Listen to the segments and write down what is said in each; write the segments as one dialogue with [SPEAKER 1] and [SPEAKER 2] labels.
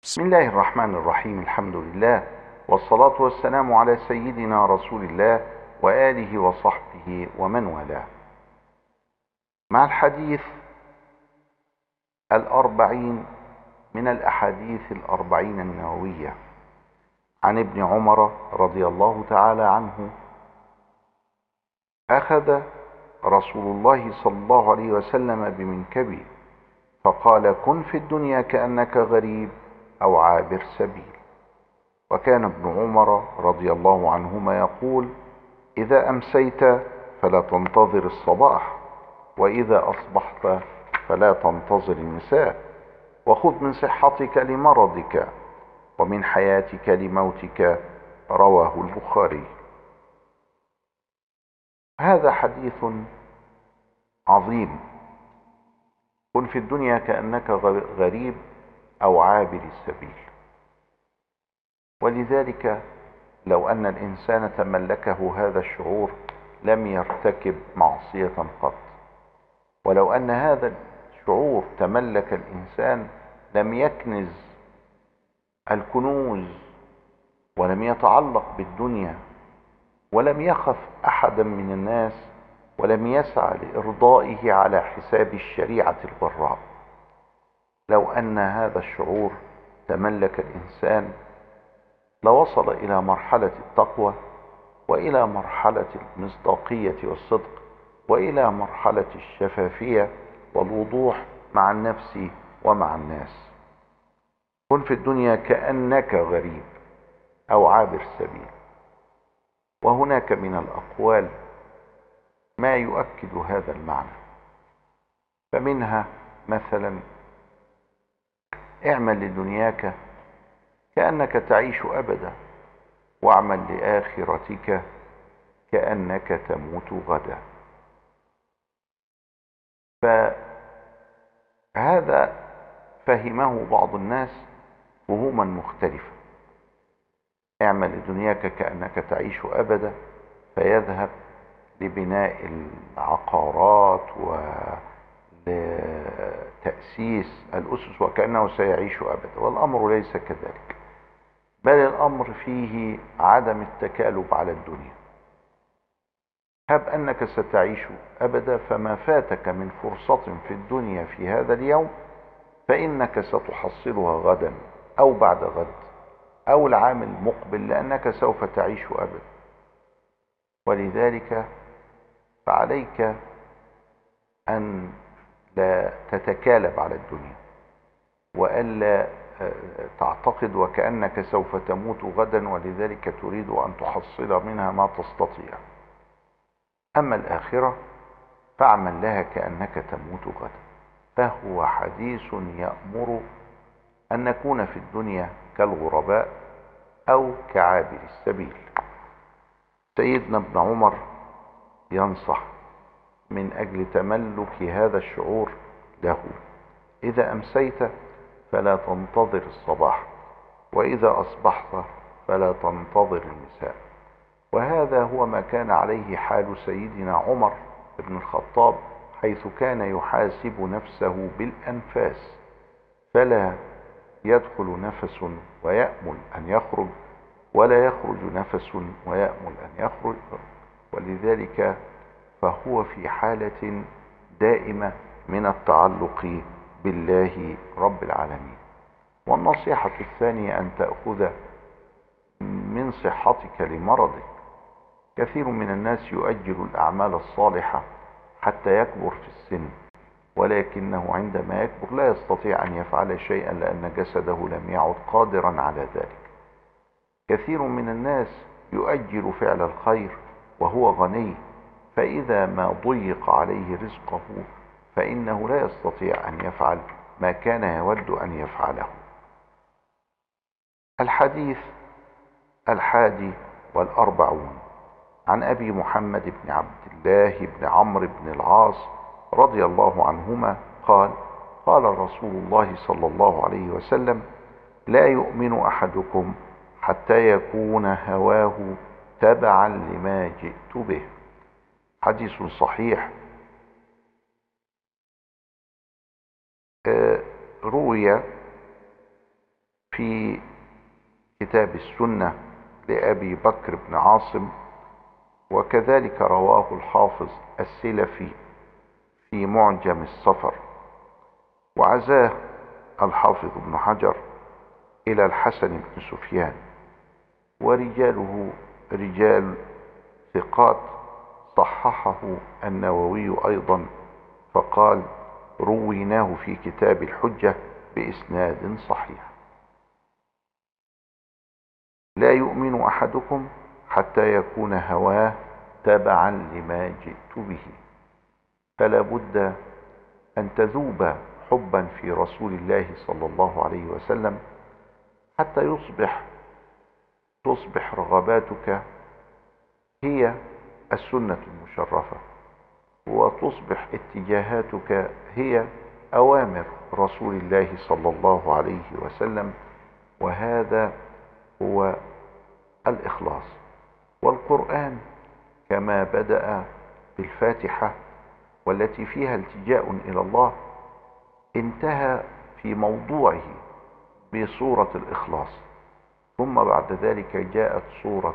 [SPEAKER 1] بسم الله الرحمن الرحيم. الحمد لله، والصلاة والسلام على سيدنا رسول الله وآله وصحبه ومن والاه. مع الحديث 40 من الأحاديث 40 النووية عن ابن عمر رضي الله تعالى عنه. أخذ رسول الله صلى الله عليه وسلم بمنكبه فقال: كن في الدنيا كأنك غريب أو عابر سبيل. وكان ابن عمر رضي الله عنهما يقول: إذا أمسيت فلا تنتظر الصباح، وإذا أصبحت فلا تنتظر المساء، وخذ من صحتك لمرضك ومن حياتك لموتك. رواه البخاري. هذا حديث عظيم. كن في الدنيا كأنك غريب أو عابر السبيل. ولذلك لو أن الإنسان تملكه هذا الشعور لم يرتكب معصية قط، ولو أن هذا الشعور تملك الإنسان لم يكنز الكنوز، ولم يتعلق بالدنيا، ولم يخف أحدا من الناس، ولم يسعى لإرضائه على حساب الشريعة الغراء. لو أن هذا الشعور تملك الإنسان لوصل إلى مرحلة التقوى، وإلى مرحلة المصداقية والصدق، وإلى مرحلة الشفافية والوضوح مع النفس ومع الناس. كن في الدنيا كأنك غريب أو عابر سبيل. وهناك من الأقوال ما يؤكد هذا المعنى، فمنها مثلا: اعمل لدنياك كأنك تعيش أبدا، واعمل لآخرتك كأنك تموت غدا. فهذا فهمه بعض الناس فهوما مختلفة. اعمل لدنياك كأنك تعيش أبدا، فيذهب لبناء العقارات ولتأسيس الأسس وكأنه سيعيش أبدا، والأمر ليس كذلك، بل الأمر فيه عدم التكالب على الدنيا. هب أنك ستعيش أبدا، فما فاتك من فرصة في الدنيا في هذا اليوم فإنك ستحصلها غدا أو بعد غد أو العام المقبل، لأنك سوف تعيش أبدا. ولذلك فعليك أن لا تتكالب على الدنيا، وألا تعتقد وكأنك سوف تموت غدا، ولذلك تريد أن تحصل منها ما تستطيع. أما الآخرة فاعمل لها كأنك تموت غدا. فهو حديث يأمر أن نكون في الدنيا كالغرباء أو كعابر السبيل. سيدنا ابن عمر ينصح من أجل تملك هذا الشعور له: إذا أمسيت فلا تنتظر الصباح، وإذا أصبحت فلا تنتظر المساء. وهذا هو ما كان عليه حال سيدنا عمر بن الخطاب، حيث كان يحاسب نفسه بالأنفاس، فلا يدخل نفس ويأمل أن يخرج، ولا يخرج نفس ويأمل أن يخرج. ولذلك فهو في حالة دائمة من التعلق بالله رب العالمين. والنصيحة الثانية أن تأخذ من صحتك لمرضك. كثير من الناس يؤجل الأعمال الصالحة حتى يكبر في السن، ولكنه عندما يكبر لا يستطيع أن يفعل شيئا، لأن جسده لم يعد قادرا على ذلك. كثير من الناس يؤجل فعل الخير وهو غني، فإذا ما ضيق عليه رزقه فإنه لا يستطيع أن يفعل ما كان يود أن يفعله. الحديث 41 عن أبي محمد بن عبد الله بن عمرو بن العاص رضي الله عنهما قال: قال رسول الله صلى الله عليه وسلم: لا يؤمن أحدكم حتى يكون هواه تبعا لما جئت به. حديث صحيح. روي في كتاب السنة لأبي بكر بن عاصم، وكذلك رواه الحافظ السلفي في معجم السفر، وعزاه الحافظ ابن حجر إلى الحسن بن سفيان، ورجاله رجال ثقات، صححه النووي أيضا فقال: رويناه في كتاب الحجة بإسناد صحيح. لا يؤمن أحدكم حتى يكون هواه تبعا لما جئت به، فلا بد أن تذوب حبا في رسول الله صلى الله عليه وسلم حتى تصبح رغباتك هي السنة المشرفة، وتصبح اتجاهاتك هي أوامر رسول الله صلى الله عليه وسلم، وهذا هو الإخلاص. والقرآن كما بدأ بالفاتحة والتي فيها التجاء إلى الله، انتهى في موضوعه بسورة الإخلاص، ثم بعد ذلك جاءت سورة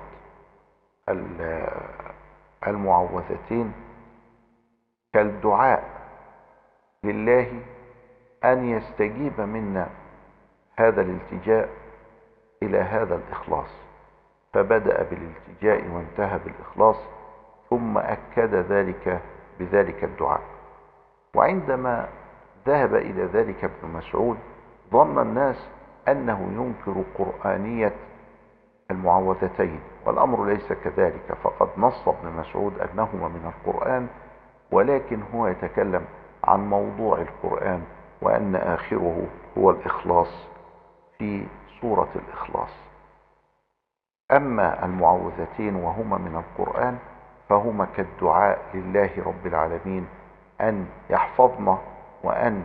[SPEAKER 1] المعوذتين كالدعاء لله أن يستجيب منا هذا الالتجاء إلى هذا الإخلاص، فبدأ بالالتجاء وانتهى بالإخلاص، ثم أكد ذلك بذلك الدعاء. وعندما ذهب إلى ذلك ابن مسعود ظن الناس أنه ينكر قرآنية المعوذتين، والأمر ليس كذلك، فقد نص ابن مسعود أنهما من القرآن، ولكن هو يتكلم عن موضوع القرآن، وأن آخره هو الإخلاص في سورة الإخلاص. أما المعوذتين وهما من القرآن فهما كالدعاء لله رب العالمين أن يحفظنا، وأن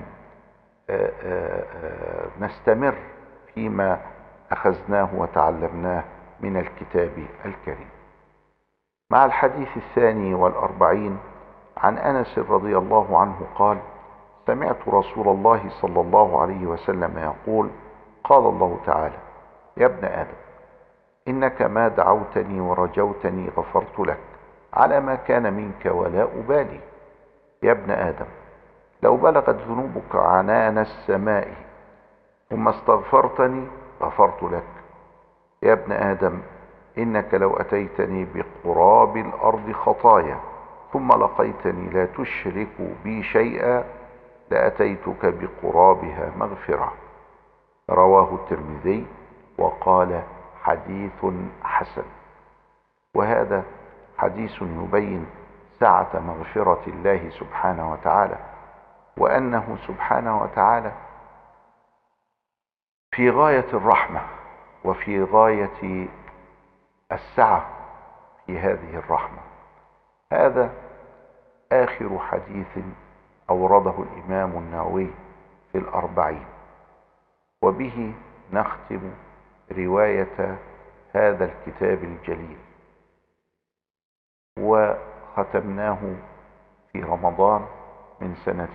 [SPEAKER 1] نستمر فيما أخذناه وتعلمناه من الكتاب الكريم. مع الحديث 42 عن أنس رضي الله عنه قال: سمعت رسول الله صلى الله عليه وسلم يقول: قال الله تعالى: يا ابن آدم، إنك ما دعوتني ورجوتني غفرت لك على ما كان منك ولا أبالي. يا ابن آدم، لو بلغت ذنوبك عنان السماء ثم استغفرتني غفرت لك. يا ابن آدم، إنك لو أتيتني بقراب الأرض خطايا ثم لقيتني لا تشرك بي شيئا لأتيتك بقرابها مغفرة. رواه الترمذي وقال: حديث حسن. وهذا حديث يبين سعة مغفرة الله سبحانه وتعالى، وأنه سبحانه وتعالى في غاية الرحمة وفي غاية السعة في هذه الرحمة. هذا آخر حديث أورده الإمام النووي في الأربعين، وبه نختم رواية هذا الكتاب الجليل، وختمناه في رمضان من سنة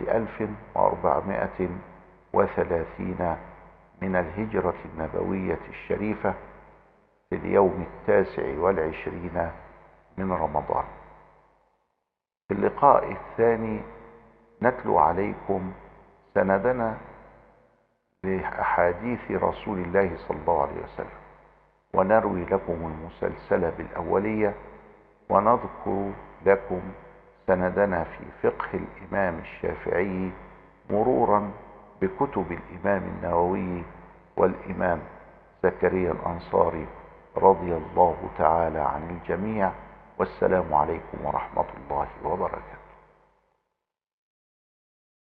[SPEAKER 1] 1430 من الهجرة النبوية الشريفة في اليوم 29 من رمضان. في اللقاء الثاني نتلو عليكم سندنا لأحاديث رسول الله صلى الله عليه وسلم، ونروي لكم المسلسلة بالأولية، ونذكر لكم سندنا في فقه الإمام الشافعي مرورا بكتب الإمام النووي والإمام زكريا الأنصاري رضي الله تعالى عن الجميع. والسلام عليكم ورحمة الله وبركاته.